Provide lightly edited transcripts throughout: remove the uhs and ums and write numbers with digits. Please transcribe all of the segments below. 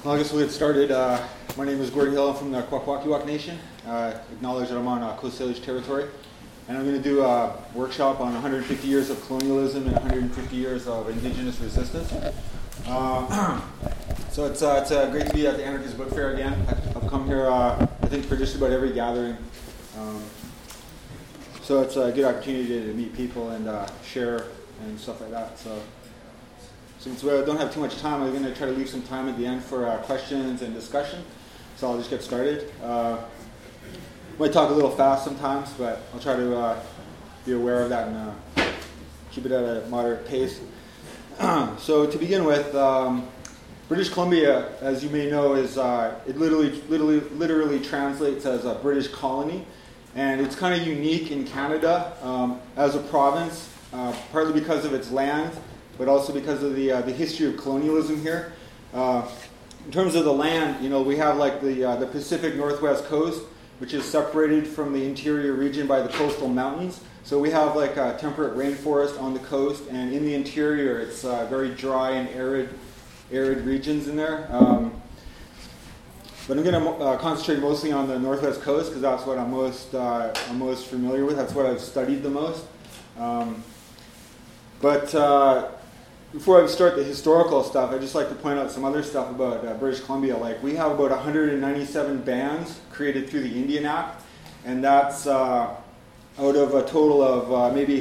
Well, I guess we'll get started. My name is Gordon Hill. I'm from the Kwakwaka'wakw Nation. Acknowledge that I'm on Coast Salish territory. And I'm going to do a workshop on 150 years of colonialism and 150 years of indigenous resistance. So it's great to be at the Anarchist Book Fair again. I've come here, I think, for just about every gathering. So it's a good opportunity to meet people and share and stuff like that. So since we don't have too much time, I'm going to try to leave some time at the end for questions and discussion. So I'll just get started. Might talk a little fast sometimes, but I'll try to be aware of that and keep it at a moderate pace. So to begin with, British Columbia, as you may know, is it literally translates as a British colony, and it's kind of unique in Canada as a province, partly because of its land, but also because of the history of colonialism here. In terms of the land, we have like the Pacific Northwest coast, which is separated from the interior region by the coastal mountains. So we have like a temperate rainforest on the coast, and in the interior, it's very dry and arid regions in there. But I'm going to concentrate mostly on the Northwest coast because that's what I'm most familiar with. That's what I've studied the most. But before I start the historical stuff, I'd just like to point out some other stuff about British Columbia. Like, we have about 197 bands created through the Indian Act, and that's out of a total of maybe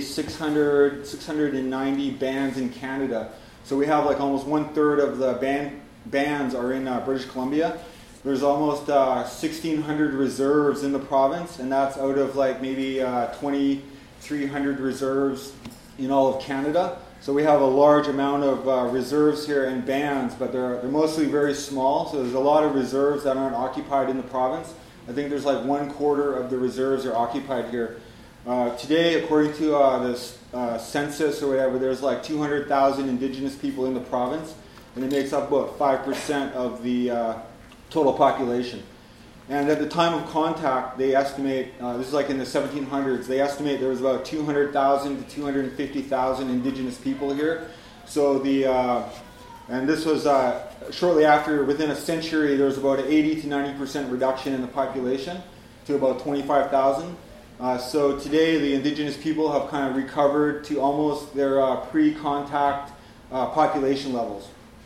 690 bands in Canada. So we have like almost 1/3 of the bands are in British Columbia. There's almost 1,600 reserves in the province, and that's out of like maybe 2,300 reserves in all of Canada. So we have a large amount of reserves here and bands, but they're mostly very small. So there's a lot of reserves that aren't occupied in the province. I think there's like 1/4 of the reserves are occupied here. Today, according to this census or whatever, there's like 200,000 Indigenous people in the province, and it makes up about 5% of the total population. And at the time of contact, they estimate, this is like in the 1700s, they estimate there was about 200,000 to 250,000 Indigenous people here. So and this was shortly after, within a century, there was about an 80 to 90% reduction in the population to about 25,000. So today, the Indigenous people have kind of recovered to almost their pre-contact population levels.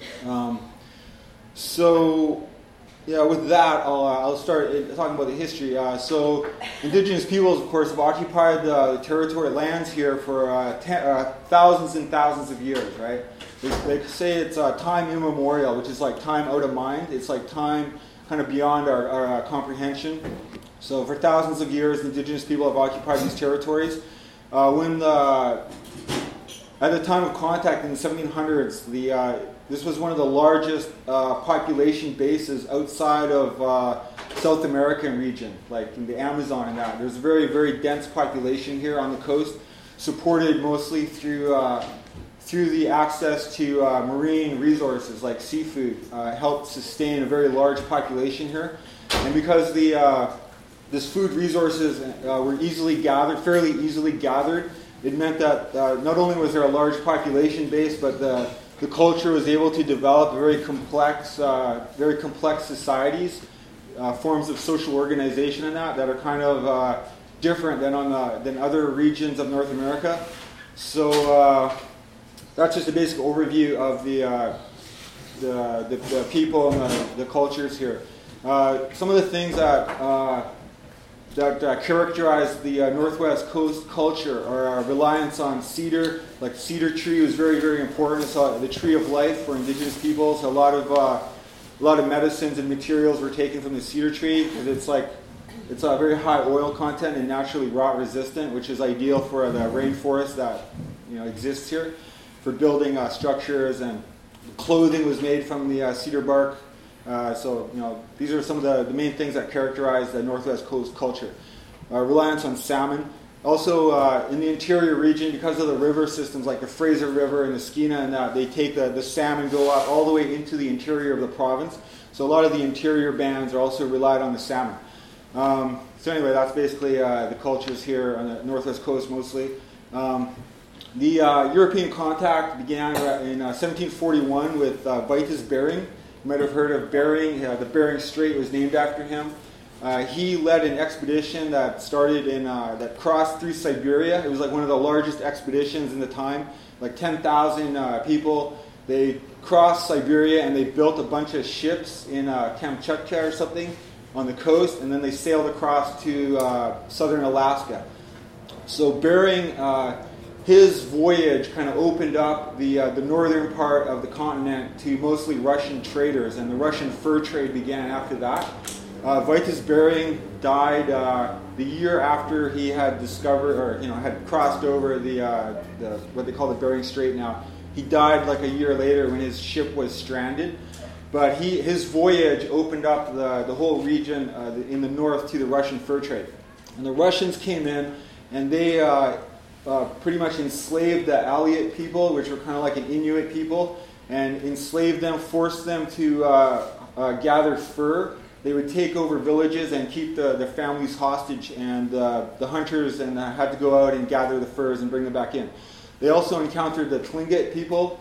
Yeah, with that, I'll start talking about the history. So Indigenous peoples, of course, have occupied the territory lands here for thousands and thousands of years, right? They say it's time immemorial, which is like time out of mind. It's like time kind of beyond our comprehension. So for thousands of years, Indigenous people have occupied these territories. At the time of contact in the 1700s, this was one of the largest population bases outside of South American region, like in the Amazon and that. There's a very, very dense population here on the coast, supported mostly through the access to marine resources like seafood, helped sustain a very large population here. And because this food resources were fairly easily gathered, it meant that not only was there a large population base, but the culture was able to develop very complex societies, forms of social organization and that are kind of different than other regions of North America. So that's just a basic overview of the people and the cultures here. Some of the things that characterize the Northwest Coast culture are our reliance on cedar. Like cedar tree was very, very important. It's the tree of life for Indigenous peoples. A lot of medicines and materials were taken from the cedar tree because it's a very high oil content and naturally rot resistant, which is ideal for the rainforest that exists here for building structures, and clothing was made from the cedar bark. So these are some of the main things that characterize the Northwest Coast culture. Reliance on salmon. Also, in the interior region, because of the river systems like the Fraser River and the Skeena, and they take the salmon, go out all the way into the interior of the province. So a lot of the interior bands are also relied on the salmon. So anyway, that's basically the cultures here on the Northwest Coast mostly. The European contact began in 1741 with Vitus Bering You might have heard of Bering. The Bering Strait was named after him. He led an expedition that started that crossed through Siberia. It was like one of the largest expeditions in the time, like 10,000 people. They crossed Siberia and they built a bunch of ships in Kamchatka or something on the coast, and then they sailed across to southern Alaska. So Bering, his voyage kind of opened up the northern part of the continent to mostly Russian traders, and the Russian fur trade began after that. Vitus Bering died the year after he had discovered, or had crossed over the what they call the Bering Strait now. He died like a year later when his ship was stranded. But his voyage opened up the whole region in the north to the Russian fur trade. And the Russians came in and they pretty much enslaved the Aleut people, which were kind of like an Inuit people, and enslaved them, forced them to gather fur. They would take over villages and keep the families hostage, and the hunters had to go out and gather the furs and bring them back in. They also encountered the Tlingit people,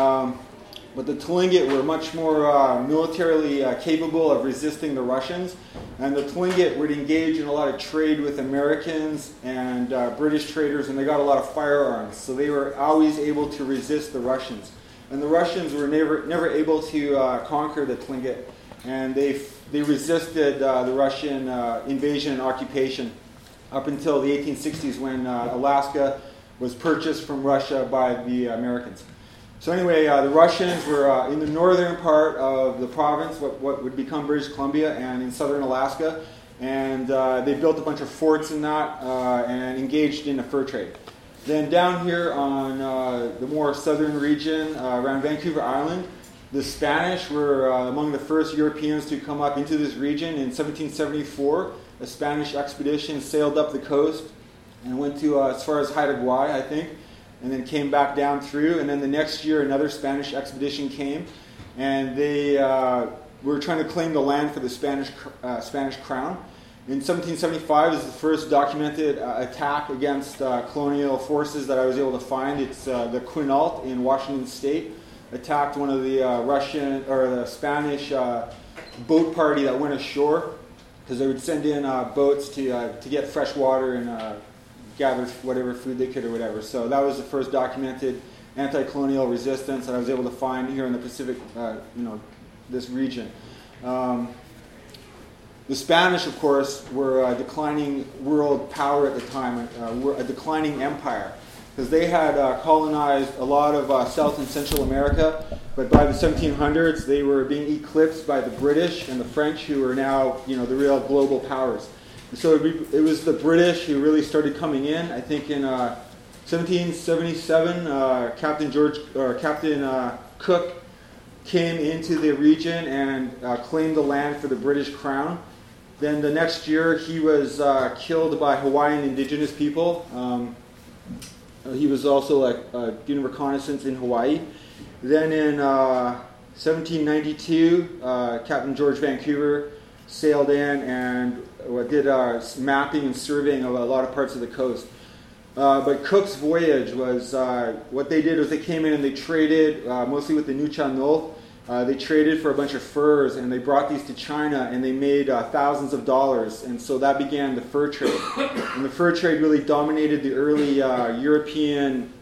but the Tlingit were much more militarily capable of resisting the Russians, and the Tlingit would engage in a lot of trade with Americans and British traders, and they got a lot of firearms, so they were always able to resist the Russians. And the Russians were never able to conquer the Tlingit, and they resisted the Russian invasion and occupation up until the 1860s when Alaska was purchased from Russia by the Americans. So anyway, the Russians were in the northern part of the province, what would become British Columbia, and in southern Alaska, and they built a bunch of forts in that and engaged in the fur trade. Then down here on the more southern region around Vancouver Island, the Spanish were among the first Europeans to come up into this region. In 1774, a Spanish expedition sailed up the coast and went to as far as Haida Gwaii, I think, and then came back down through. And then the next year, another Spanish expedition came, and they were trying to claim the land for the Spanish crown. In 1775 is the first documented attack against colonial forces that I was able to find. It's the Quinault in Washington State attacked one of the the Spanish boat party that went ashore, because they would send in boats to get fresh water and gather whatever food they could or whatever. So that was the first documented anti-colonial resistance that I was able to find here in the Pacific, this region. The Spanish, of course, were a declining world power at the time, a declining empire, because they had colonized a lot of South and Central America, but by the 1700s they were being eclipsed by the British and the French, who are now the real global powers. And so it was the British who really started coming in. I think in 1777, Captain Cook came into the region and claimed the land for the British Crown. Then the next year he was killed by Hawaiian indigenous people. He was also doing reconnaissance in Hawaii. Then in 1792, Captain George Vancouver sailed in and did mapping and surveying of a lot of parts of the coast. But Cook's voyage was, what they did was they came in and they traded, mostly with the Nuu-chah-nulth. They traded for a bunch of furs, and they brought these to China, and they made thousands of dollars. And so that began the fur trade. And the fur trade really dominated the early European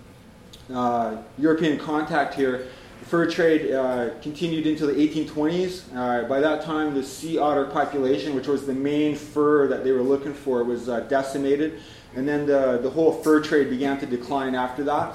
contact here. The fur trade continued into the 1820s. By that time, the sea otter population, which was the main fur that they were looking for, was decimated. And then the whole fur trade began to decline after that.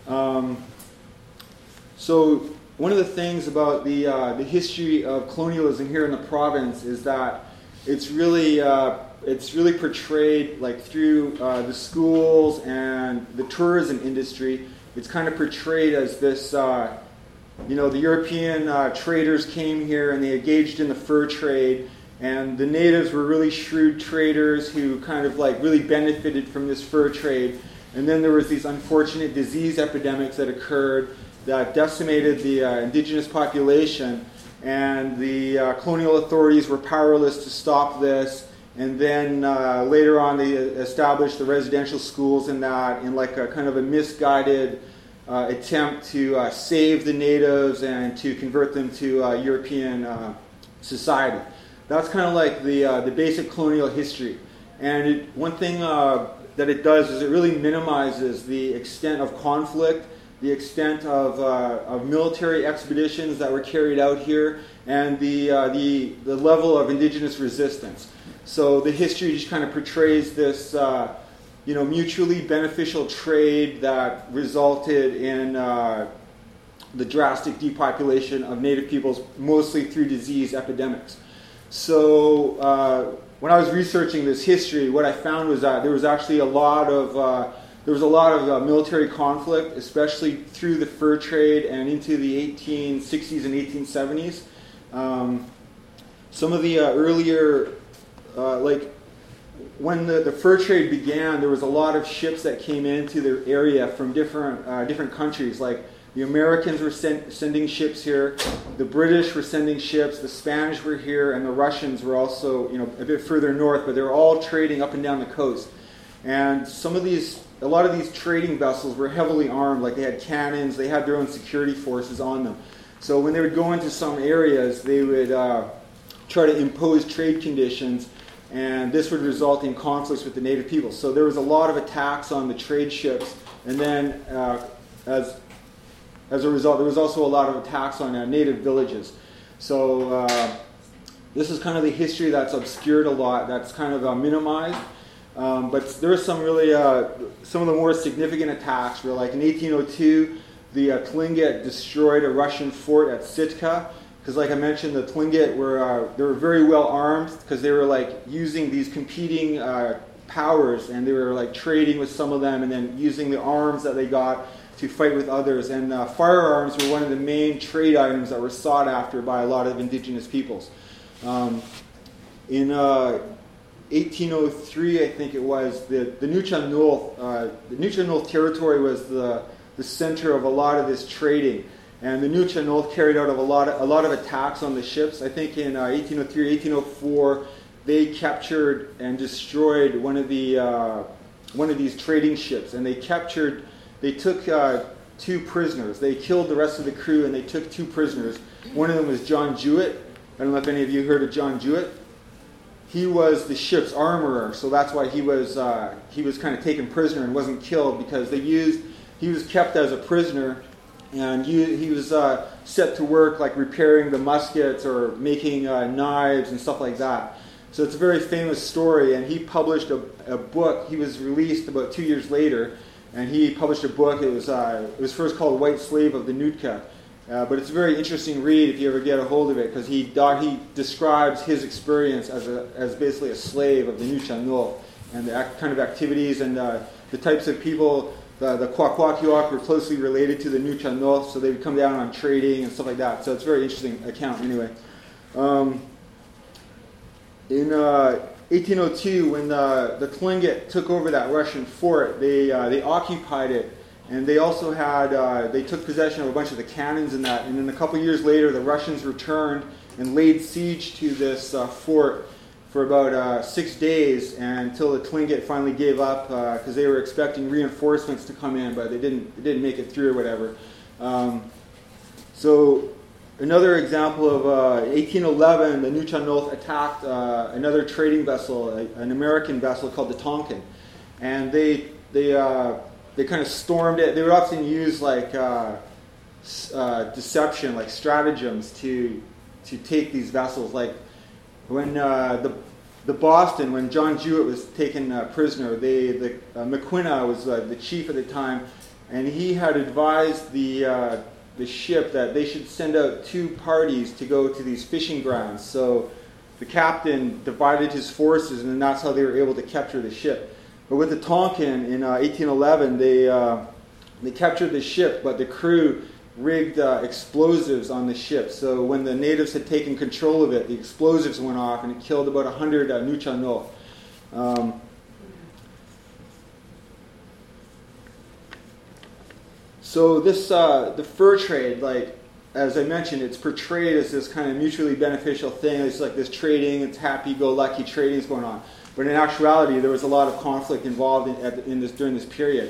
So one of the things about the history of colonialism here in the province is that it's really portrayed through the schools and the tourism industry. It's kind of portrayed as this, the European traders came here and they engaged in the fur trade, and the natives were really shrewd traders who kind of really benefited from this fur trade. And then there was these unfortunate disease epidemics that occurred that decimated the indigenous population, and the colonial authorities were powerless to stop this. And then later on they established the residential schools in a kind of a misguided attempt to save the natives and to convert them to European society. That's kind of like the basic colonial history. And one thing that it does is it really minimizes the extent of conflict, the extent of military expeditions that were carried out here, and the level of indigenous resistance. So the history just kind of portrays this mutually beneficial trade that resulted in the drastic depopulation of native peoples, mostly through disease epidemics. So when I was researching this history, what I found was that there was actually a lot of military conflict, especially through the fur trade and into the 1860s and 1870s. Some of the earlier, when the fur trade began, there was a lot of ships that came into the area from different countries. Like the Americans were sending ships here, the British were sending ships, the Spanish were here, and the Russians were also a bit further north, but they were all trading up and down the coast. And a lot of these trading vessels were heavily armed, like they had cannons, they had their own security forces on them. So when they would go into some areas, they would try to impose trade conditions, and this would result in conflicts with the native people. So there was a lot of attacks on the trade ships, and then as a result, there was also a lot of attacks on native villages. So this is kind of the history that's obscured a lot, that's kind of minimized. But there were some really, some of the more significant attacks were like in 1802, the Tlingit destroyed a Russian fort at Sitka. Because like I mentioned, the Tlingit they were very well armed because they were like using these competing powers, and they were like trading with some of them and then using the arms that they got to fight with others. And firearms were one of the main trade items that were sought after by a lot of indigenous peoples. In 1803, I think it was, the Nuu-chah-nulth territory was the center of a lot of this trading. And the Nuu-chah-nulth carried out a lot of attacks on the ships. I think in 1803, 1804, they captured and destroyed one of these trading ships, and they took 2 prisoners. They killed the rest of the crew, and they took 2 prisoners. One of them was John Jewett. I don't know if any of you heard of John Jewett. He was the ship's armorer, so that's why he was kind of taken prisoner and wasn't killed, because he was kept as a prisoner. And he was set to work like repairing the muskets or making knives and stuff like that. So it's a very famous story, and he published a book. He was released about 2 years later, and he published a book. It was first called White Slave of the Nootka. But it's a very interesting read if you ever get a hold of it, because he describes his experience as basically a slave of the Nuu-chah-nulth and the kind of activities and the types of people. The Kwakwaka'wakw were closely related to the Nuu-chah-nulth, so they would come down on trading and stuff like that. So it's a very interesting account anyway. In 1802, when the Tlingit took over that Russian fort, they occupied it, and they also they took possession of a bunch of the cannons and that. And then a couple years later, the Russians returned and laid siege to this fort for about 6 days, until the Tlingit finally gave up, because they were expecting reinforcements to come in, but they didn't make it through or whatever. So another example of 1811, the Nuu-chah-nulth attacked another trading vessel, an American vessel called the Tonkin, and they kind of stormed it. They would often use like deception, like stratagems to take these vessels. Like when the Boston, when John Jewett was taken prisoner, McQuina was the chief at the time, and he had advised the ship that they should send out 2 parties to go to these fishing grounds. So the captain divided his forces, and that's how they were able to capture the ship. But with the Tonkin in 1811, they captured the ship, but the crew rigged explosives on the ship. So when the natives had taken control of it, the explosives went off, and it killed about 100 Nuu-chah-nulth. So this the fur trade, like as I mentioned, it's portrayed as this kind of mutually beneficial thing. It's like this trading, it's happy-go-lucky trading is going on. But in actuality, there was a lot of conflict involved during this period.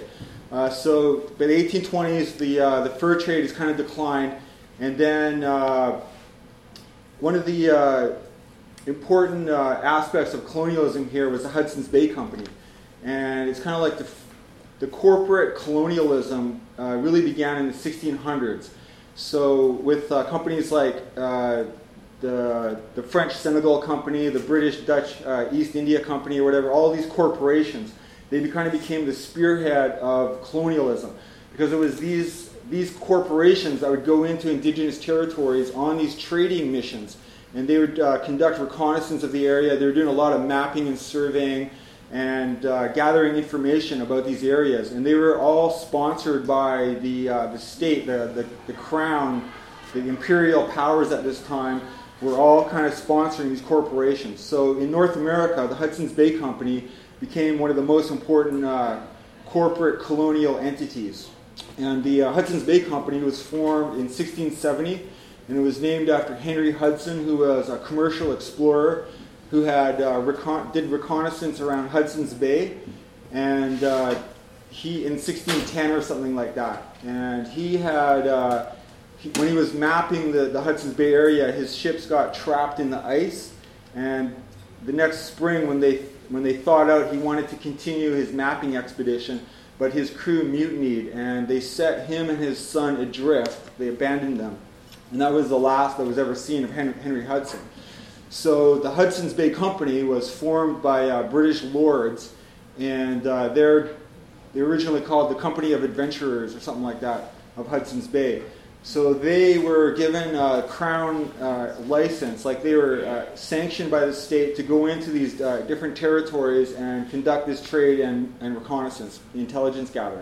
So by the 1820s, the fur trade has kind of declined, and then one of the important aspects of colonialism here was the Hudson's Bay Company, and it's kind of like the corporate colonialism really began in the 1600s. So with companies like the French Senegal Company, the British Dutch East India Company, or whatever, all these corporations, they kind of became the spearhead of colonialism, because it was these corporations that would go into indigenous territories on these trading missions, and they would conduct reconnaissance of the area. They were doing a lot of mapping and surveying and gathering information about these areas, and they were all sponsored by the state, the crown, the imperial powers at this time were all kind of sponsoring these corporations. So in North America, the Hudson's Bay Company became one of the most important corporate colonial entities. And the Hudson's Bay Company was formed in 1670, and it was named after Henry Hudson, who was a commercial explorer who had did reconnaissance around Hudson's Bay, and he in 1610 or something like that. And he had when he was mapping the Hudson's Bay area, his ships got trapped in the ice, and the next spring when they thawed out, he wanted to continue his mapping expedition, but his crew mutinied, and they set him and his son adrift. They abandoned them, and that was the last that was ever seen of Henry Hudson. So the Hudson's Bay Company was formed by British lords, and they're originally called the Company of Adventurers or something like that of Hudson's Bay. So they were given a crown license, like they were sanctioned by the state to go into these different territories and conduct this trade and reconnaissance, intelligence gathering.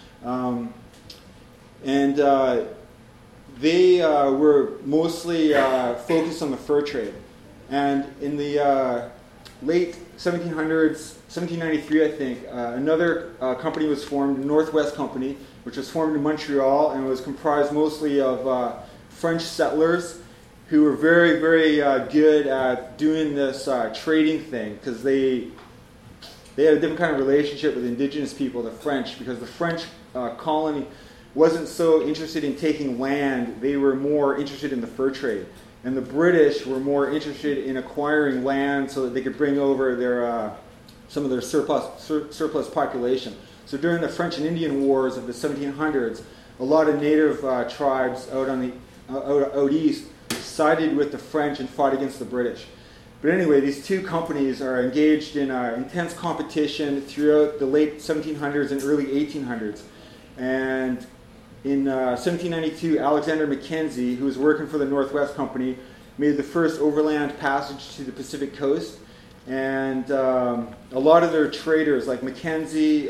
They were mostly focused on the fur trade. And in the late 1700s, 1793, I think, another company was formed, the Northwest Company, which was formed in Montreal and was comprised mostly of French settlers who were very, very good at doing this trading thing, because they had a different kind of relationship with indigenous people, the French, because the French colony wasn't so interested in taking land. They were more interested in the fur trade. And the British were more interested in acquiring land so that they could bring over their some of their surplus population. So during the French and Indian Wars of the 1700s, a lot of native tribes out east sided with the French and fought against the British. But anyway, these two companies are engaged in intense competition throughout the late 1700s and early 1800s. And in 1792, Alexander Mackenzie, who was working for the Northwest Company, made the first overland passage to the Pacific coast. And a lot of their traders, like Mackenzie,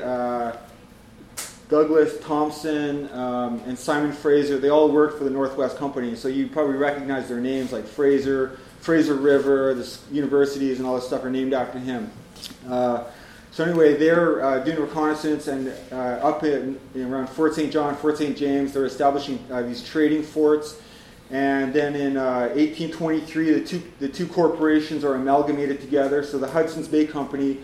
Douglas Thompson, and Simon Fraser, they all worked for the Northwest Company. So you probably recognize their names, like Fraser River, the universities, and all this stuff are named after him. So anyway, they're doing reconnaissance, and up around Fort St. John, Fort St. James, they're establishing these trading forts. And then in 1823, the two corporations are amalgamated together. So the Hudson's Bay Company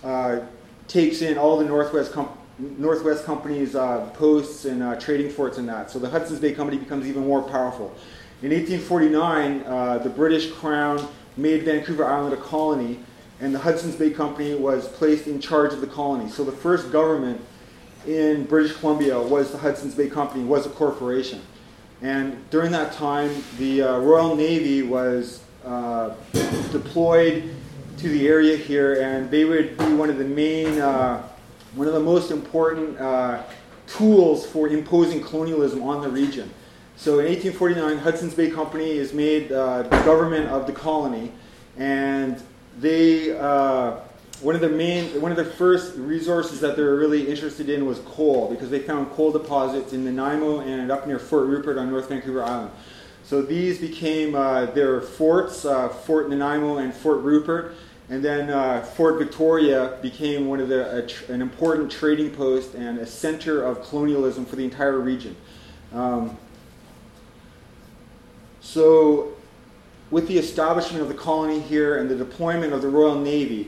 takes in all the Northwest Company's posts and trading forts and that. So the Hudson's Bay Company becomes even more powerful. In 1849, the British Crown made Vancouver Island a colony, and the Hudson's Bay Company was placed in charge of the colony. So the first government in British Columbia was the Hudson's Bay Company, was a corporation. And during that time, the Royal Navy was deployed to the area here, and they would be one of the most important tools for imposing colonialism on the region. So in 1849, Hudson's Bay Company is made the government of the colony, and they one of their first resources that they were really interested in was coal, because they found coal deposits in Nanaimo and up near Fort Rupert on North Vancouver Island. So these became their forts, Fort Nanaimo and Fort Rupert, and then Fort Victoria became one of an important trading post and a center of colonialism for the entire region. So with the establishment of the colony here and the deployment of the Royal Navy,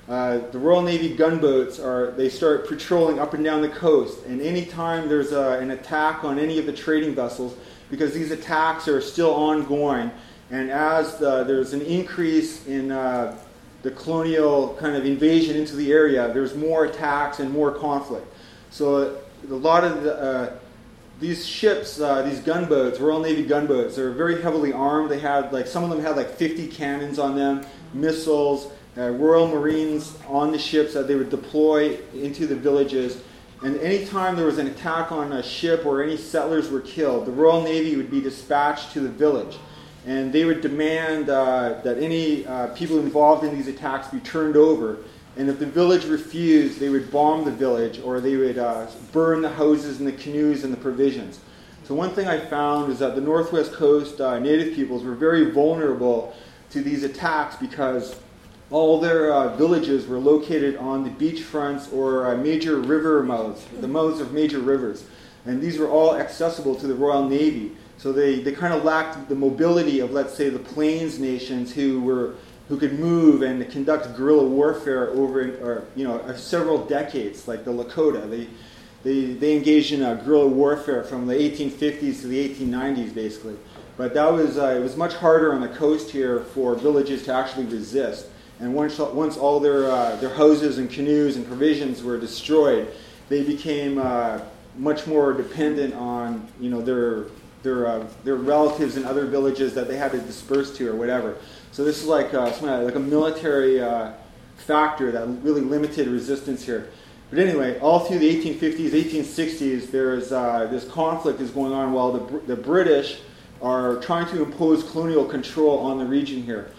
The Royal Navy gunboats they start patrolling up and down the coast, and anytime there's an attack on any of the trading vessels, because these attacks are still ongoing, and as there's an increase in the colonial kind of invasion into the area, there's more attacks and more conflict. So a lot of these ships, these gunboats, Royal Navy gunboats, are very heavily armed. They had some of them had 50 cannons on them, missiles, Royal Marines on the ships that they would deploy into the villages. And anytime there was an attack on a ship or any settlers were killed, the Royal Navy would be dispatched to the village. And they would demand that any people involved in these attacks be turned over. And if the village refused, they would bomb the village, or they would burn the houses and the canoes and the provisions. So one thing I found is that the Northwest Coast Native peoples were very vulnerable to these attacks because all their villages were located on the beach fronts or major river mouths, the mouths of major rivers. And these were all accessible to the Royal Navy. So they kind of lacked the mobility of, let's say, the Plains nations who could move and conduct guerrilla warfare over several decades, like the Lakota. They engaged in guerrilla warfare from the 1850s to the 1890s, basically. But it was much harder on the coast here for villages to actually resist. And once all their houses and canoes and provisions were destroyed, they became much more dependent on their relatives in other villages that they had to disperse to or whatever. So this is like a military factor that really limited resistance here. But anyway, all through the 1850s, 1860s, this conflict is going on while the British are trying to impose colonial control on the region here.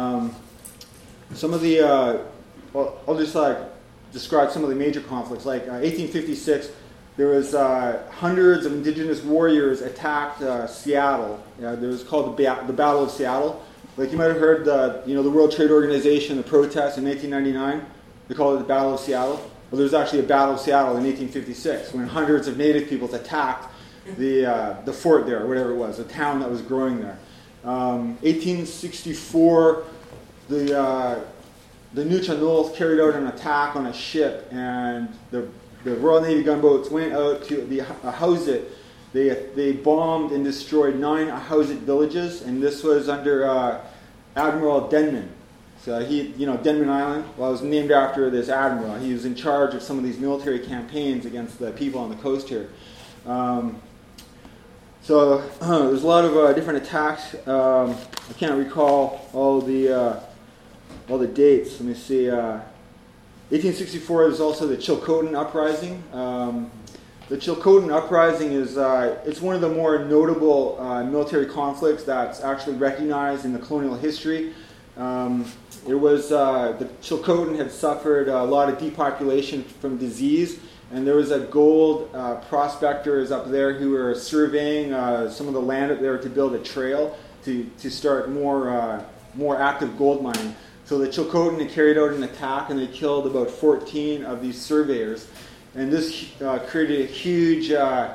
Some of the, I'll just describe some of the major conflicts. 1856, there was hundreds of indigenous warriors attacked Seattle. It was called the Battle of Seattle. You might have heard the World Trade Organization, the protests in 1899. They called it the Battle of Seattle. Well, there was actually a Battle of Seattle in 1856 when hundreds of Native peoples attacked the fort there, or whatever it was, a town that was growing there. 1864, the Nuu-chah-nulth carried out an attack on a ship, and the Royal Navy gunboats went out to house it. They bombed and destroyed 9 Ahousaht villages, and this was under Admiral Denman. So Denman Island, it was named after this admiral. He was in charge of some of these military campaigns against the people on the coast here. So there's a lot of different attacks. I can't recall all the dates. Let me see. 1864, there's also the Chilcotin Uprising. The Chilcotin Uprising is it's one of the more notable military conflicts that's actually recognized in the colonial history. The Chilcotin had suffered a lot of depopulation from disease, and there was a gold prospectors up there who were surveying some of the land up there to build a trail to start more active gold mining. So the Chilcotin had carried out an attack, and they killed about 14 of these surveyors. And this created a huge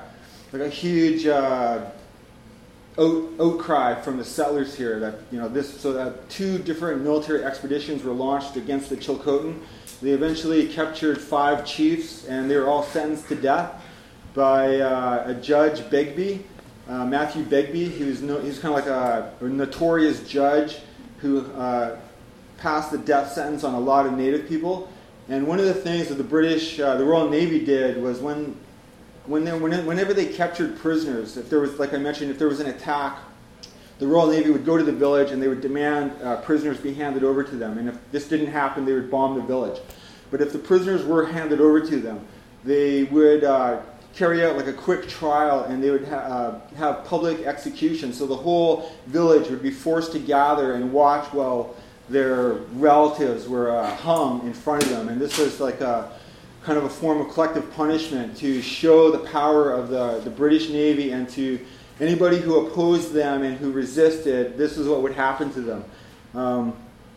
outcry from the settlers here. That 2 different military expeditions were launched against the Chilcotin. They eventually captured 5 chiefs, and they were all sentenced to death by a judge, Begbie, Matthew Begbie. He was kind of like a notorious judge who passed the death sentence on a lot of Native people. And one of the things that the British, the Royal Navy did was whenever they captured prisoners, if there was, like I mentioned, if there was an attack, the Royal Navy would go to the village and they would demand prisoners be handed over to them. And if this didn't happen, they would bomb the village. But if the prisoners were handed over to them, they would carry out a quick trial, and they would have public execution. So the whole village would be forced to gather and watch while their relatives were hung in front of them. And this was like a kind of a form of collective punishment to show the power of the British Navy, and to anybody who opposed them and who resisted, this is what would happen to them.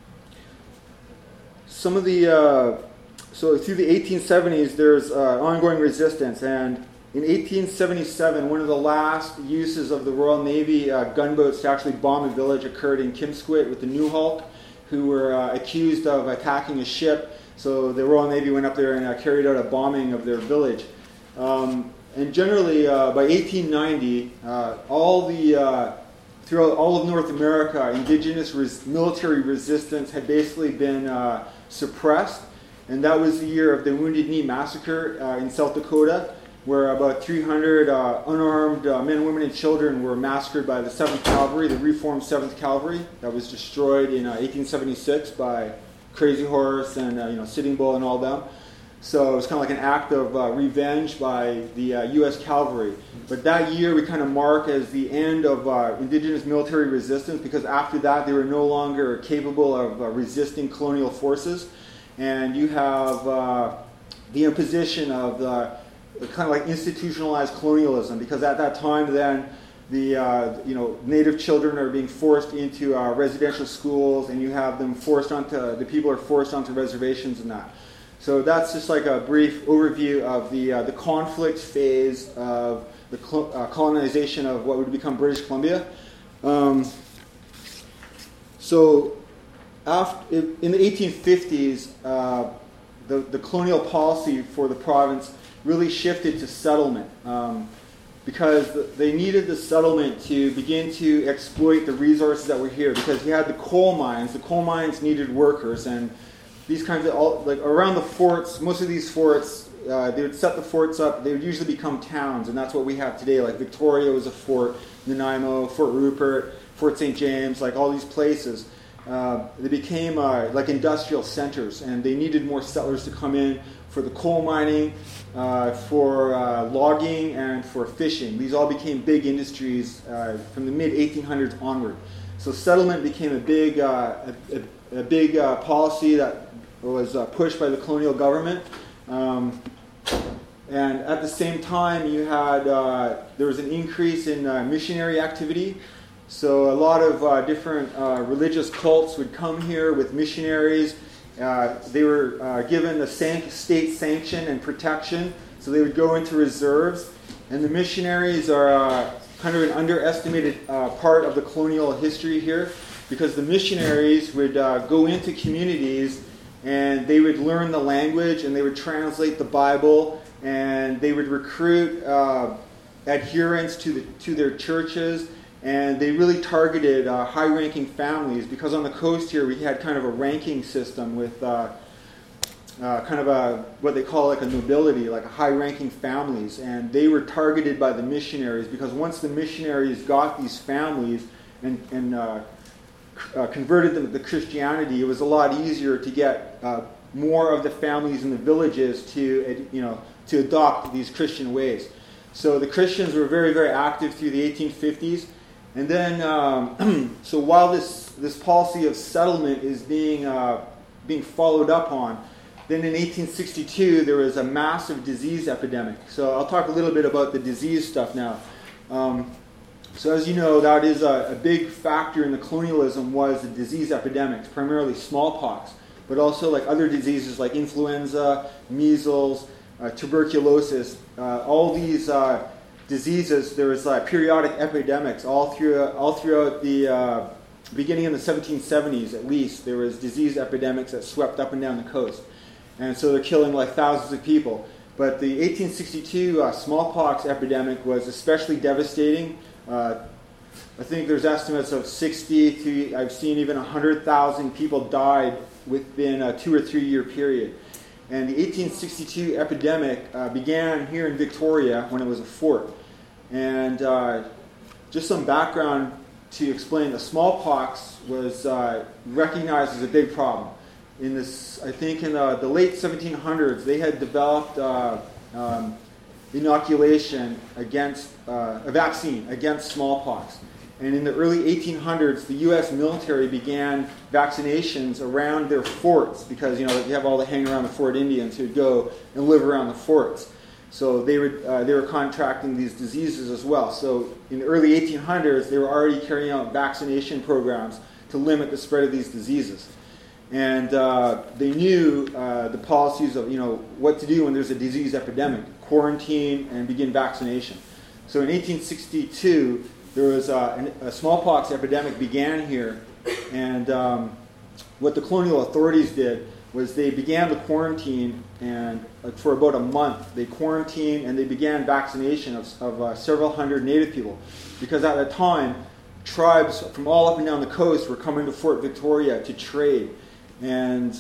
So through the 1870s, there's ongoing resistance, and in 1877, one of the last uses of the Royal Navy gunboats to actually bomb a village occurred in Kimsquit with the Newhawk. who were accused of attacking a ship. So the Royal Navy went up there and carried out a bombing of their village. And generally, by 1890, throughout all of North America, indigenous military resistance had basically been suppressed. And that was the year of the Wounded Knee Massacre in South Dakota, where about 300 unarmed men, women, and children were massacred by the 7th Cavalry, the reformed 7th Cavalry, that was destroyed in 1876 by Crazy Horse and Sitting Bull and all them. So it was kind of like an act of revenge by the U.S. Cavalry. But that year we kind of mark as the end of indigenous military resistance, because after that they were no longer capable of resisting colonial forces. And you have the imposition of kind of like institutionalized colonialism, because at that time then the native children are being forced into residential schools, and you have them the people are forced onto reservations and that. So that's just like a brief overview of the conflict phase of the colonization of what would become British Columbia. So in the 1850s, the colonial policy for the province really shifted to settlement, because they needed the settlement to begin to exploit the resources that were here, because you had the coal mines. The coal mines needed workers, and these kinds of, like around the forts, most of these forts, they would set the forts up. They would usually become towns, and that's what we have today. Like Victoria was a fort, Nanaimo, Fort Rupert, Fort St. James, like all these places. They became like industrial centers, and they needed more settlers to come in for the coal mining, for logging, and for fishing. These all became big industries from the mid-1800s onward. So settlement became a big policy that was pushed by the colonial government. And at the same time, you had there was an increase in missionary activity. So a lot of different religious cults would come here with missionaries. They were given the state sanction and protection, so they would go into reserves. And the missionaries are kind of an underestimated part of the colonial history here, because the missionaries would go into communities and they would learn the language and they would translate the Bible, and they would recruit adherents to their churches. And they really targeted high-ranking families, because on the coast here we had kind of a ranking system with kind of what they call like a nobility, like a high-ranking families. And they were targeted by the missionaries, because once the missionaries got these families and converted them to Christianity, it was a lot easier to get more of the families in the villages to adopt these Christian ways. So the Christians were very, very active through the 1850s. And then, so while this policy of settlement is being followed up on, then in 1862 there was a massive disease epidemic. So I'll talk a little bit about the disease stuff now. So as you know, that is a big factor in the colonialism was the disease epidemics, primarily smallpox, but also like other diseases like influenza, measles, tuberculosis. All these diseases, there was periodic epidemics all throughout the beginning in the 1770s at least. There was disease epidemics that swept up and down the coast, and so they're killing like thousands of people. But the 1862 smallpox epidemic was especially devastating. I think there's estimates of 60 to, I've seen even 100,000 people died within a 2 or 3 year period. And the 1862 epidemic began here in Victoria when it was a fort. And just some background to explain, the smallpox was recognized as a big problem. In this, I think in the late 1700s, they had developed inoculation against a vaccine against smallpox. And in the early 1800s, the U.S. military began vaccinations around their forts, because you have all the hang around the fort Indians who would go and live around the forts. So they were contracting these diseases as well. So in the early 1800s, they were already carrying out vaccination programs to limit the spread of these diseases. And they knew the policies of what to do when there's a disease epidemic: quarantine and begin vaccination. So in 1862, there was a smallpox epidemic began here, and what the colonial authorities did was they began the quarantine, and for about a month they quarantined and they began vaccination of several hundred Native people, because at that time tribes from all up and down the coast were coming to Fort Victoria to trade. And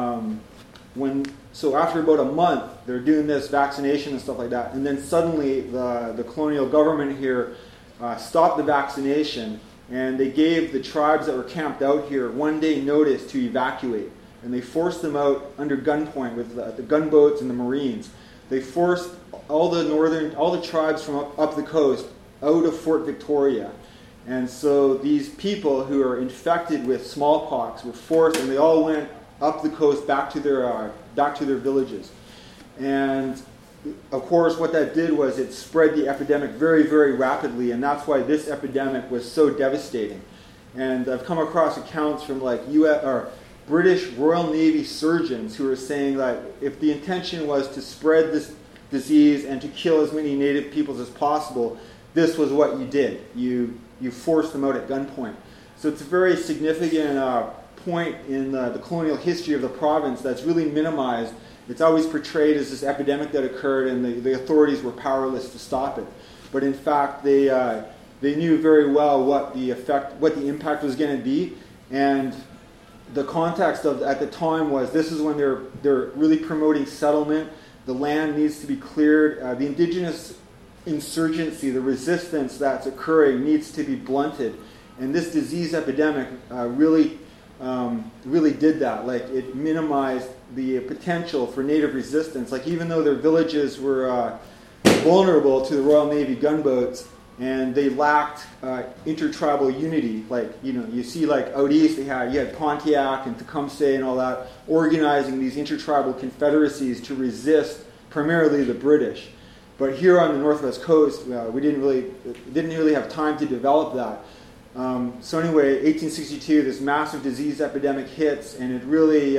so after about a month, they're doing this vaccination and stuff like that, and then suddenly the colonial government here stopped the vaccination, and they gave the tribes that were camped out here 1 day notice to evacuate, and they forced them out under gunpoint with the gunboats and the Marines. They forced all the tribes from up the coast out of Fort Victoria. And so these people who are infected with smallpox were forced, and they all went up the coast back to their villages. And of course, what that did was it spread the epidemic very, very rapidly, and that's why this epidemic was so devastating. And I've come across accounts from British Royal Navy surgeons who are saying that if the intention was to spread this disease and to kill as many Native peoples as possible, this was what you did. You forced them out at gunpoint. So it's a very significant point in the colonial history of the province that's really minimized. It's always portrayed as this epidemic that occurred, and the authorities were powerless to stop it. But in fact, they knew very well what the impact was going to be, and the context at the time was this is when they're really promoting settlement. The land needs to be cleared. The indigenous insurgency, the resistance that's occurring, needs to be blunted, and this disease epidemic really did that. Like, it minimized the potential for Native resistance. Like, even though their villages were vulnerable to the Royal Navy gunboats, and they lacked intertribal unity. Like, you see, like out east, you had Pontiac and Tecumseh and all that organizing these intertribal confederacies to resist primarily the British. But here on the Northwest Coast, we didn't really have time to develop that. So anyway, 1862, this massive disease epidemic hits, and it really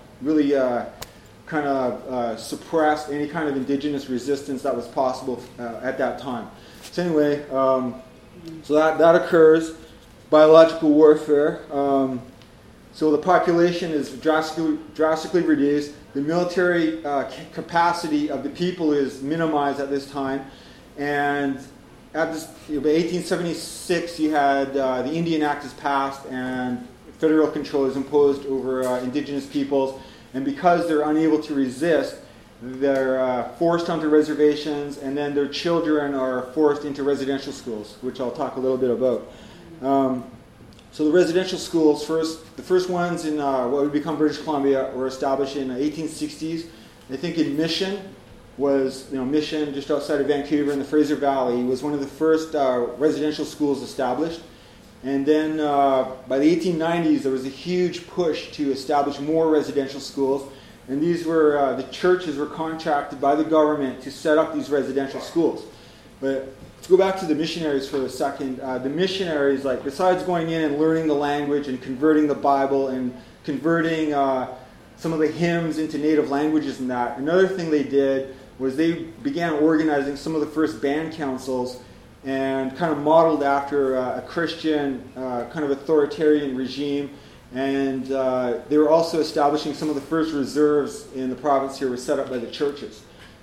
kind of suppressed any kind of indigenous resistance that was possible at that time. So anyway, so that occurs. Biological warfare. So the population is drastically reduced. The military capacity of the people is minimized at this time, and at this, by 1876, you had the Indian Act is passed, and federal control is imposed over indigenous peoples. And because they're unable to resist, they're forced onto reservations, and then their children are forced into residential schools, which I'll talk a little bit about. So the residential schools, the first ones in what would become British Columbia were established in the 1860s. I think in Mission Mission, just outside of Vancouver in the Fraser Valley, was one of the first residential schools established. And then by the 1890s, there was a huge push to establish more residential schools. And these were, the churches were contracted by the government to set up these residential schools. But let's go back to the missionaries for a second. The missionaries, besides going in and learning the language and converting the Bible and converting some of the hymns into native languages and that, another thing they did was they began organizing some of the first band councils, and kind of modeled after a Christian kind of authoritarian regime. And they were also establishing some of the first reserves in the province here were set up by the churches.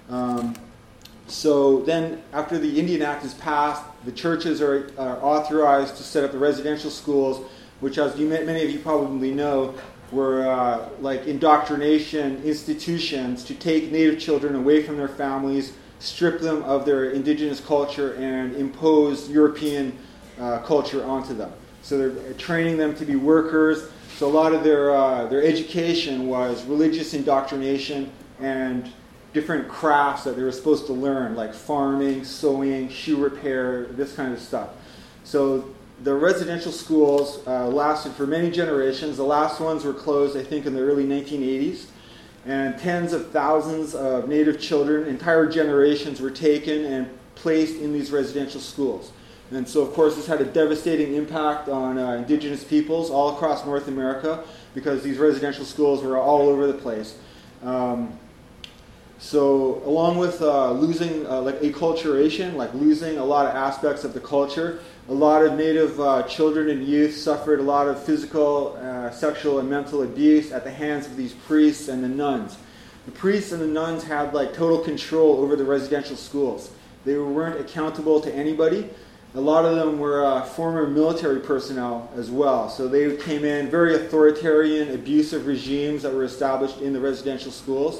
So then after the Indian Act is passed, the churches are authorized to set up the residential schools, which, as many of you probably know, were like indoctrination institutions to take Native children away from their families, strip them of their indigenous culture, and impose European culture onto them. So they're training them to be workers. So a lot of their education was religious indoctrination and different crafts that they were supposed to learn, like farming, sewing, shoe repair, this kind of stuff. So the residential schools lasted for many generations. The last ones were closed, I think, in the early 1980s. And tens of thousands of Native children, entire generations, were taken and placed in these residential schools. And so, of course, this had a devastating impact on indigenous peoples all across North America, because these residential schools were all over the place. So along with losing acculturation, like losing a lot of aspects of the culture, A lot of Native children and youth suffered a lot of physical, sexual, and mental abuse at the hands of these priests and the nuns. The priests and the nuns had like total control over the residential schools. They weren't accountable to anybody. A lot of them were former military personnel as well. So they came in, very authoritarian, abusive regimes that were established in the residential schools.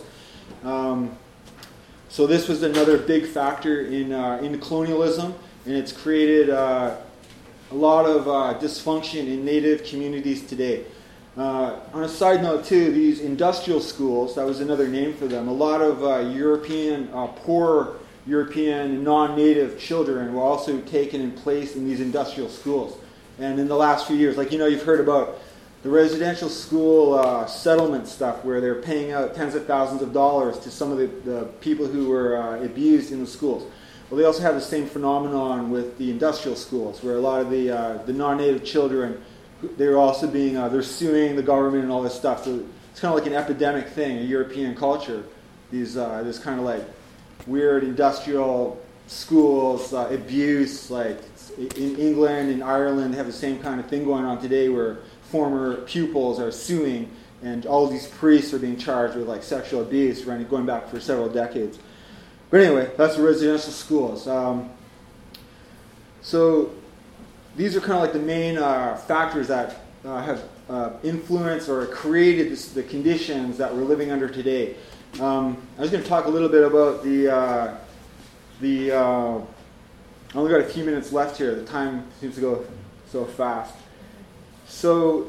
So this was another big factor in colonialism, and it's created a lot of dysfunction in Native communities today. On a side note too, these industrial schools, that was another name for them, a lot of poor European non-native children were also taken in place in these industrial schools. And in the last few years, like you've heard about the residential school settlement stuff where they're paying out tens of thousands of dollars to some of the people who were abused in the schools. Well, they also have the same phenomenon with the industrial schools where a lot of the non-native children, they're also being, they're suing the government and all this stuff. So it's kind of like an epidemic thing, a European culture. This kind of like weird industrial schools, abuse, like in England and Ireland, they have the same kind of thing going on today where former pupils are suing and all these priests are being charged with like sexual abuse going back for several decades. But anyway, that's the residential schools. So these are kind of like the main factors that have influenced or created the conditions that we're living under today. I was going to talk a little bit about I only got a few minutes left here. The time seems to go so fast. So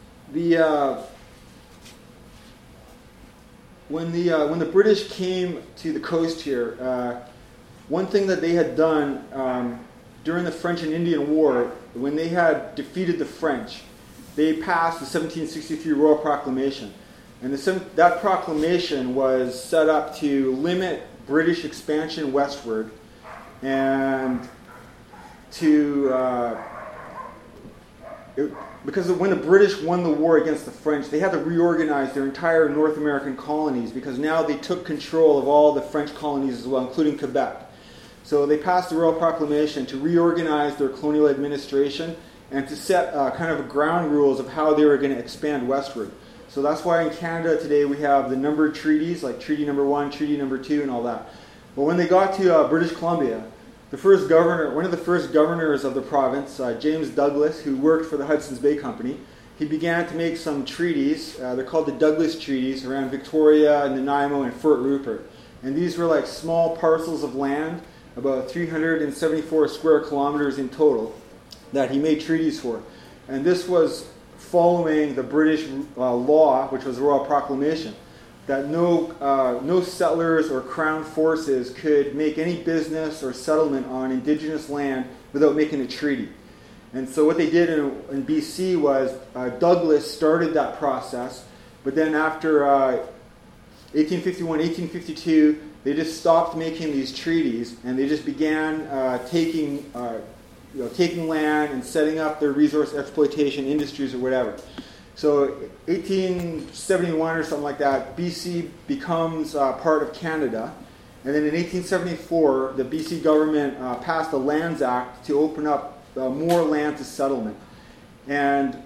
when the British came to the coast here, one thing that they had done during the French and Indian War, when they had defeated the French, they passed the 1763 Royal Proclamation. And that proclamation was set up to limit British expansion westward and because when the British won the war against the French, they had to reorganize their entire North American colonies because now they took control of all the French colonies as well, including Quebec. So they passed the Royal Proclamation to reorganize their colonial administration and to set kind of ground rules of how they were going to expand westward. So that's why in Canada today we have the numbered treaties, like Treaty Number 1, Treaty Number 2, and all that. But when they got to British Columbia, one of the first governors of the province, James Douglas, who worked for the Hudson's Bay Company, he began to make some treaties. They're called the Douglas Treaties around Victoria, Nanaimo, and Fort Rupert. And these were like small parcels of land, about 374 square kilometers in total, that he made treaties for. And this was following the British law, which was the Royal Proclamation, that no settlers or crown forces could make any business or settlement on indigenous land without making a treaty. And so what they did in BC was Douglas started that process, but then after 1851, 1852, they just stopped making these treaties and they just began taking land and setting up their resource exploitation industries or whatever. So 1871 or something like that, BC becomes part of Canada. And then in 1874, the BC government passed the Lands Act to open up more land to settlement. And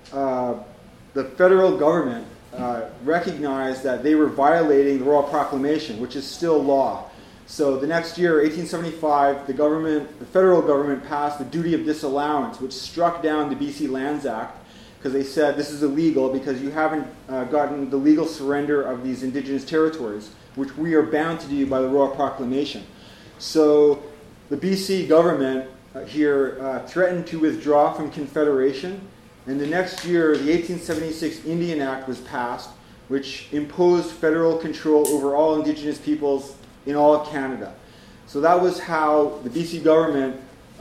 the federal government recognized that they were violating the Royal Proclamation, which is still law. So the next year, 1875, the federal government passed the Duty of Disallowance, which struck down the BC Lands Act because they said this is illegal because you haven't gotten the legal surrender of these indigenous territories, which we are bound to do by the Royal Proclamation. So the BC government here threatened to withdraw from Confederation, and the next year, the 1876 Indian Act was passed, which imposed federal control over all indigenous peoples in all of Canada. So that was how the BC government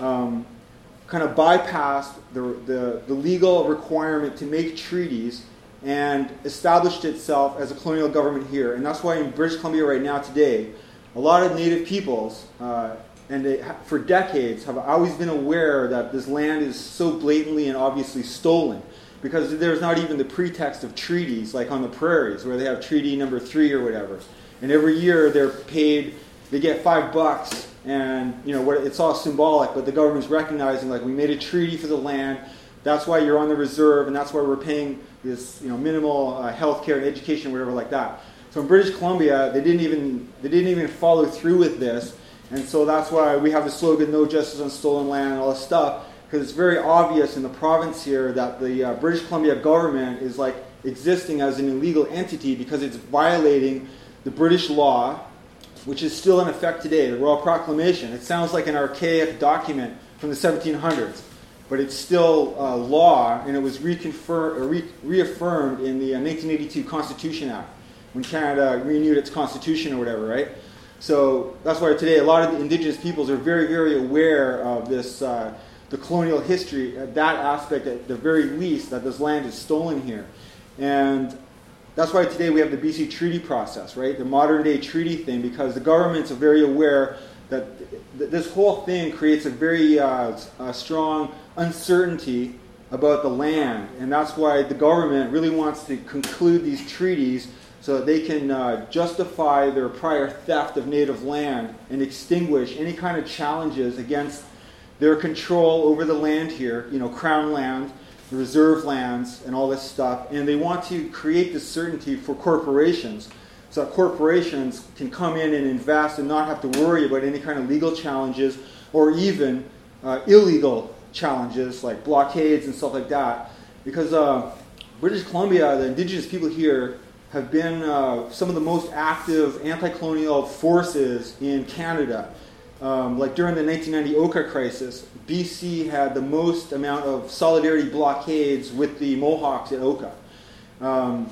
kind of bypassed the legal requirement to make treaties and established itself as a colonial government here. And that's why in British Columbia right now today, a lot of Native peoples, and they, for decades, have always been aware that this land is so blatantly and obviously stolen because there's not even the pretext of treaties like on the prairies where they have Treaty Number 3 or whatever. And every year they're paid they get $5, and it's all symbolic, but the government's recognizing, like, we made a treaty for the land. That's why you're on the reserve, and that's why we're paying this, minimal health care and education, whatever like that. So in British Columbia, they didn't even follow through with this, and so that's why we have the slogan "No Justice on Stolen Land" and all this stuff, because it's very obvious in the province here that the British Columbia government is like existing as an illegal entity because it's violating the British law, which is still in effect today, the Royal Proclamation. It sounds like an archaic document from the 1700s. But it's still law, and it was reaffirmed in the 1982 Constitution Act when Canada renewed its constitution or whatever, right? So that's why today a lot of the Indigenous peoples are very, very aware of this, the colonial history, that aspect at the very least, that this land is stolen here. And that's why today we have the BC Treaty process, right? The modern day treaty thing, because the governments are very aware that this whole thing creates a very strong uncertainty about the land, and that's why the government really wants to conclude these treaties so that they can justify their prior theft of native land and extinguish any kind of challenges against their control over the land here, crown land, the reserve lands, and all this stuff. And they want to create this certainty for corporations, so that corporations can come in and invest and not have to worry about any kind of legal challenges or even illegal challenges like blockades and stuff like that. Because British Columbia, the Indigenous people here, have been some of the most active anti-colonial forces in Canada. Like during the 1990 Oka crisis, BC had the most amount of solidarity blockades with the Mohawks at Oka. And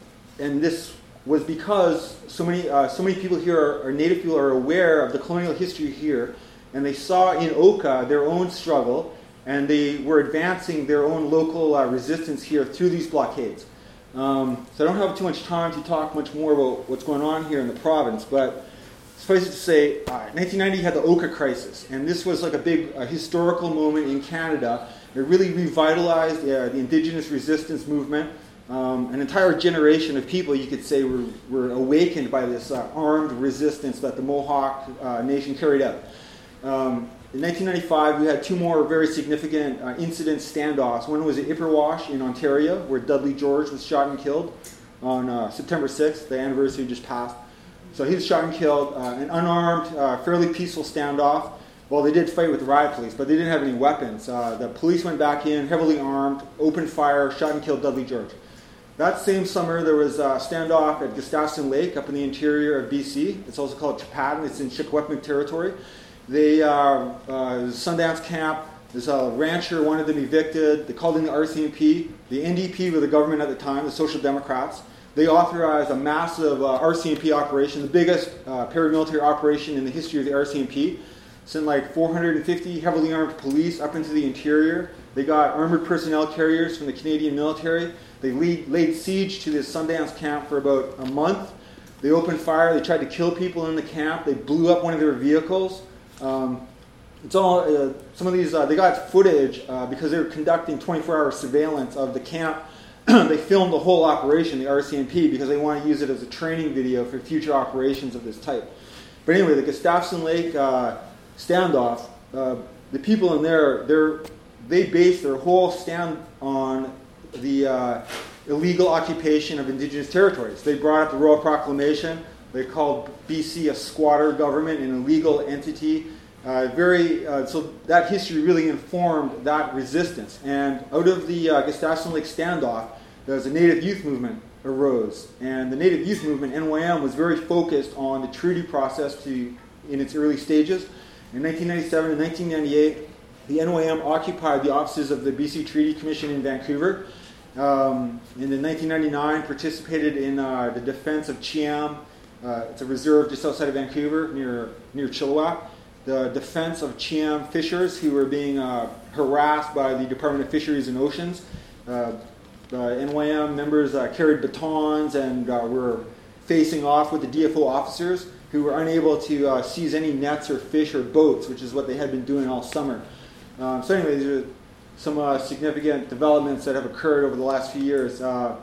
this was because so many people here, are native people, are aware of the colonial history here, and they saw in Oka their own struggle, and they were advancing their own local resistance here through these blockades. So I don't have too much time to talk much more about what's going on here in the province, but suffice it to say, 1990 had the Oka crisis, and this was like a big historical moment in Canada. It really revitalized the Indigenous resistance movement. An entire generation of people, you could say, were awakened by this armed resistance that the Mohawk Nation carried out. In 1995, we had two more very significant incident standoffs. One was at Ipperwash in Ontario, where Dudley George was shot and killed on September 6th. The anniversary just passed. So he was shot and killed. An unarmed, fairly peaceful standoff. Well, they did fight with the riot police, but they didn't have any weapons. The police went back in, heavily armed, opened fire, shot and killed Dudley George. That same summer, there was a standoff at Gustafson Lake up in the interior of BC. It's also called Chapadden. It's in Secwepemc territory. Sundance Camp, there's a rancher, wanted them evicted. They called in the RCMP. The NDP were the government at the time, the Social Democrats. They authorized a massive RCMP operation, the biggest paramilitary operation in the history of the RCMP. Sent like 450 heavily armed police up into the interior. They got armored personnel carriers from the Canadian military. They laid siege to this Sundance camp for about a month. They opened fire. They tried to kill people in the camp. They blew up one of their vehicles. It's all some of these. They got footage because they were conducting 24-hour surveillance of the camp. They filmed the whole operation, the RCMP, because they want to use it as a training video for future operations of this type. But anyway, the Gustafson Lake standoff. The people in there, they based their whole stand on the illegal occupation of Indigenous territories. They brought up the Royal Proclamation. They called BC a squatter government, an illegal entity. So that history really informed that resistance. And out of the Gustafson Lake standoff, there was a Native Youth Movement arose. And the Native Youth Movement, NYM, was very focused on the treaty process in its early stages. In 1997 and 1998, the NYM occupied the offices of the BC Treaty Commission in Vancouver. And in 1999, participated in the defense of Chiam. It's a reserve just outside of Vancouver, near Chilliwack. The defense of Chiam fishers who were being harassed by the Department of Fisheries and Oceans. The NYM members carried batons and were facing off with the DFO officers who were unable to seize any nets or fish or boats, which is what they had been doing all summer. So anyway, these are some significant developments that have occurred over the last few years.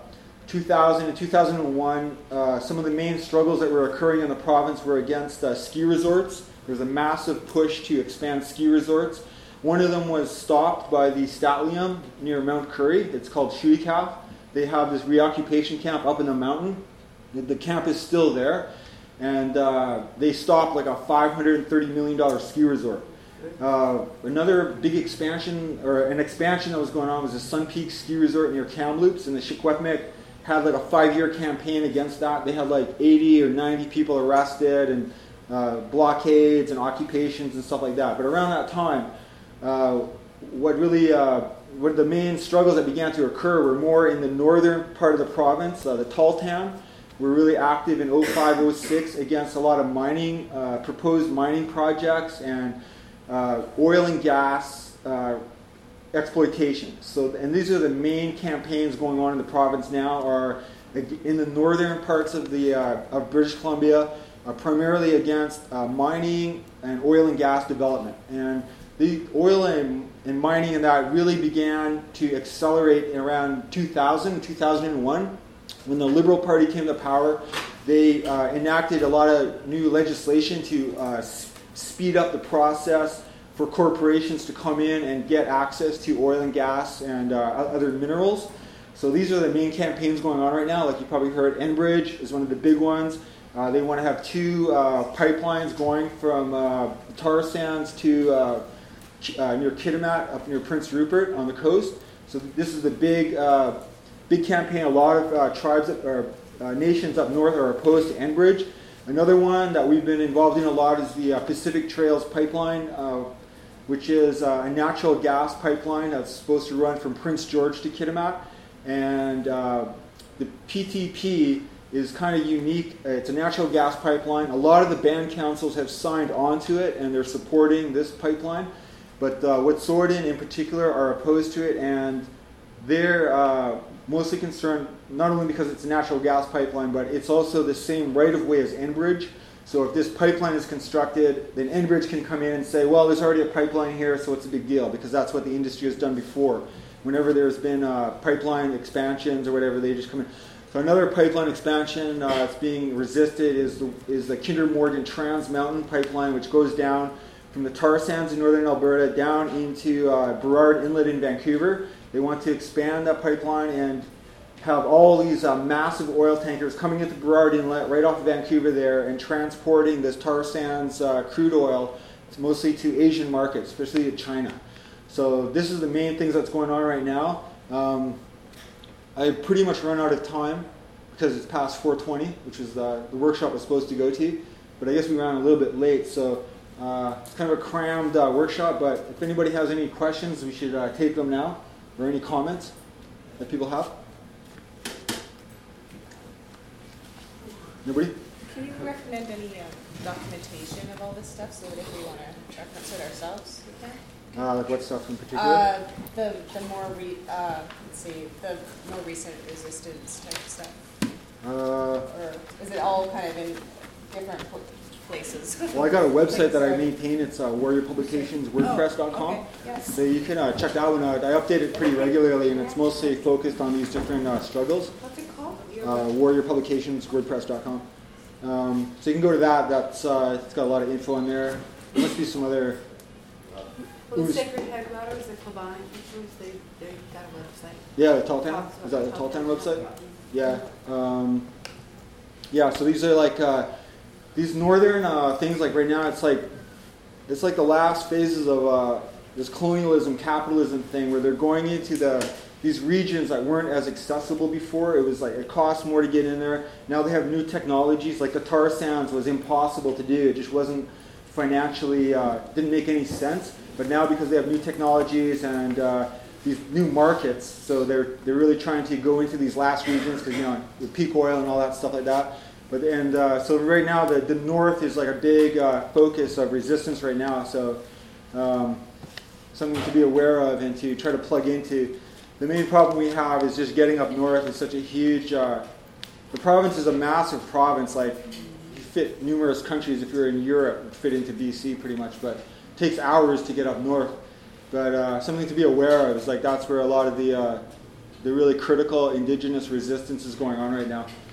2000 and 2001, some of the main struggles that were occurring in the province were against ski resorts. There was a massive push to expand ski resorts. One of them was stopped by the Statlium near Mount Currie. It's called Shuikaf. They have this reoccupation camp up in the mountain. The camp is still there. And they stopped like a $530 million ski resort. Another big expansion, or an expansion that was going on, was the Sun Peak Ski Resort near Kamloops. And the Secwepemc had like a 5-year campaign against that. They had like 80 or 90 people arrested and blockades and occupations and stuff like that. But around that time, what the main struggles that began to occur were more in the northern part of the province. The Tahltan were really active in 05, 06 against a lot of mining, proposed mining projects and oil and gas exploitation. So, and these are the main campaigns going on in the province now. Are in the northern parts of British Columbia, primarily against mining and oil and gas development. And the oil and mining and that really began to accelerate in around 2000, 2001. When the Liberal Party came to power, they enacted a lot of new legislation to speed up the process for corporations to come in and get access to oil and gas and other minerals. So these are the main campaigns going on right now. Like you probably heard, Enbridge is one of the big ones. They want to have 2 pipelines going from tar sands to near Kitimat, up near Prince Rupert on the coast. So this is the big campaign. A lot of tribes or nations up north are opposed to Enbridge. Another one that we've been involved in a lot is the Pacific Trails pipeline, which is a natural gas pipeline that's supposed to run from Prince George to Kitimat. And the PTP is kind of unique. It's a natural gas pipeline. A lot of the band councils have signed onto it, and they're supporting this pipeline. But Wet'suwet'en in particular are opposed to it, and they're mostly concerned not only because it's a natural gas pipeline, but it's also the same right-of-way as Enbridge. So if this pipeline is constructed, then Enbridge can come in and say, well, there's already a pipeline here, so it's a big deal, because that's what the industry has done before. Whenever there's been pipeline expansions or whatever, they just come in. So another pipeline expansion that's being resisted is the Kinder Morgan Trans Mountain pipeline, which goes down from the tar sands in northern Alberta down into Burrard Inlet in Vancouver. They want to expand that pipeline and have all these massive oil tankers coming into Burrard Inlet right off of Vancouver there and transporting this tar sands crude oil mostly to Asian markets, especially to China. So this is the main things that's going on right now. I pretty much run out of time because it's past 4:20, which is the workshop I was supposed to go to. But I guess we ran a little bit late, so it's kind of a crammed workshop. But if anybody has any questions, we should take them now, or any comments that people have. Nobody? Can you recommend any documentation of all this stuff so that if we want to reference it ourselves, we can? Like what stuff in particular? The more the more recent resistance type stuff. Or is it all kind of in different places? Well, I got a website that I maintain. It's Warrior Publications, WordPress.com. Oh, okay. Yes. So you can check that one out. I update it pretty regularly, and it's mostly focused on these different struggles. What's it called? Warrior Publications, WordPress.com. So you can go to that. That's it's got a lot of info in there. There must be some other. Well, the Sacred Headwaters, the Kilbine, they got a website. Yeah, the Tahltan. Is that the Tahltan website? Yeah. Yeah. So these are like these northern things. Like right now, it's like the last phases of this colonialism, capitalism thing, where they're going into these regions that weren't as accessible before. It was like it cost more to get in there. Now they have new technologies. Like the tar sands was impossible to do. It just wasn't financially didn't make any sense. But now because they have new technologies and these new markets, so they're really trying to go into these last regions because with peak oil and all that stuff like that. But so right now the north is like a big focus of resistance right now. So something to be aware of and to try to plug into. The main problem we have is just getting up north. It's such a huge. The province is a massive province. Like you fit numerous countries. If you're in Europe, you fit into BC pretty much, but. Takes hours to get up north, but something to be aware of is like that's where a lot of the the really critical indigenous resistance is going on right now.